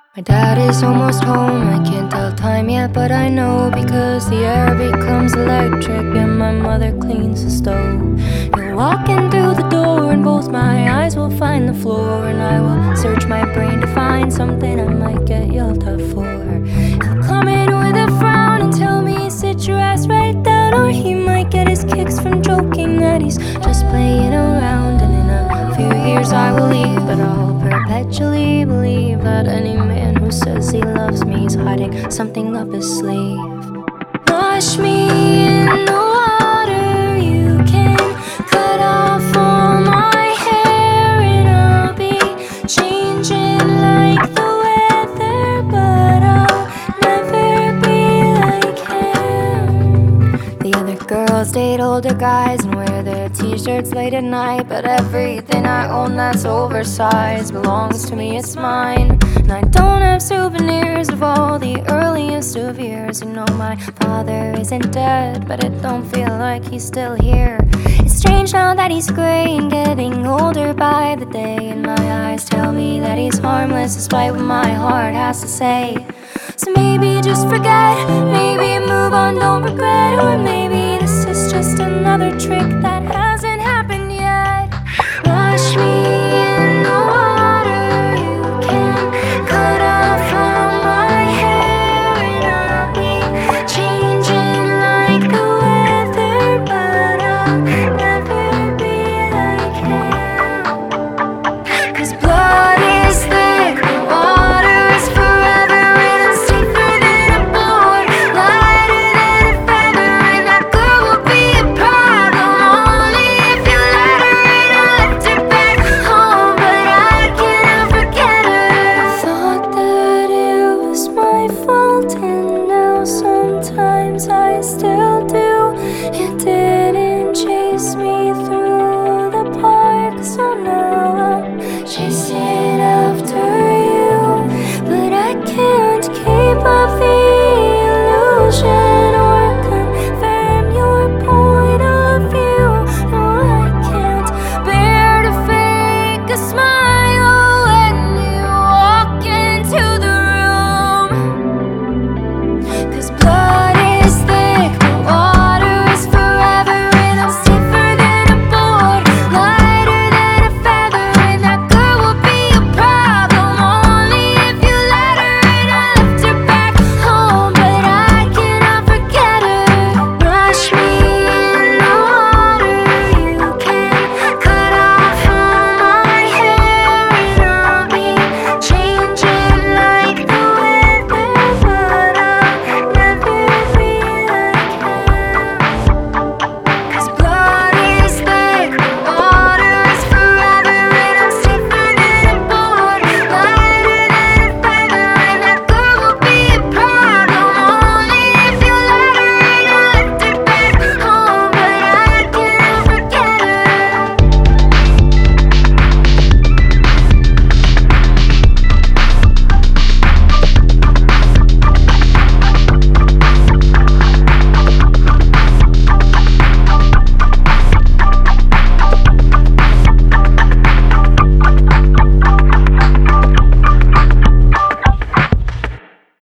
My dad is almost home, I can't tell time yet, but I know because the air becomes electric and my mother cleans the stove. He'll walk in through the door and both my eyes will find the floor, and I will search my brain to find something I might get yelled at for. He'll come in with a frown and tell me sit your ass right down, or he might get his kicks from joking that he's just playing around. And in a few years I will leave, but I'll perpetually believe that any man who says he loves me is hiding something up his sleeve. Wash me in the water, you can cut off all my hair, and I'll be changing like the weather, but I'll never be like him. The other girls date older guys and wear their t-shirts late at night, but everything I own that's oversized belongs to me, it's mine. And I don't have souvenirs of all the earliest of years. You know my father isn't dead, but it don't feel like he's still here. It's strange now that he's gray and getting older by the day, and my eyes tell me that he's harmless despite what my heart has to say. So maybe just forget, maybe move on, don't regret, or maybe this is just another trick that has